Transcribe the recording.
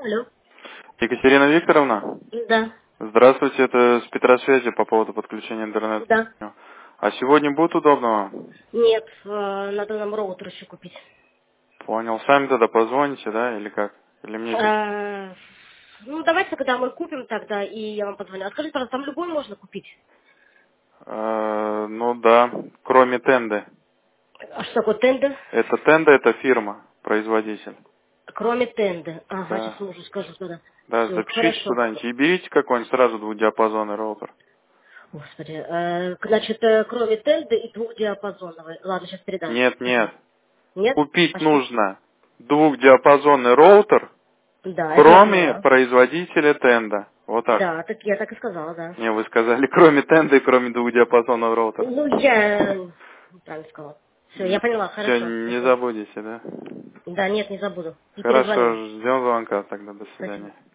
Алло. Екатерина Викторовна, Да, здравствуйте, это с Петросвязи по поводу подключения интернета. да. А сегодня будет удобно вам? Нет, надо нам роутер еще купить. Понял. Сами тогда позвоните, да, или как? Или мне сейчас? Ну, давайте, когда мы купим тогда, и я вам позвоню. А скажите, пожалуйста, там любой можно купить? Ну да, кроме Тенды. А что такое тендер? Это Тенда, это фирма, производитель. Кроме тенда. Ага, сейчас Да. мужу скажу тогда. Да, Все, запишите хорошо. куда-нибудь и берите какой-нибудь сразу двухдиапазонный роутер. Господи. Значит, кроме тенда и двухдиапазоновой. Ладно, сейчас передам. Нет, Мгм. нет. Нет? Купить А что? нужно двухдиапазонный роутер, Да, это я кроме поняла. производителя Тенда. Вот так. Да, так я так и сказала, да. Не, вы сказали, кроме тенда и кроме двухдиапазонного роутера. Ну, я неправильно сказала. Все, я поняла, Все, хорошо. не Спасибо. забудете, да? Да, нет, не забуду. И перезвоню Хорошо, вам. ждем звонка тогда. До Спасибо. свидания.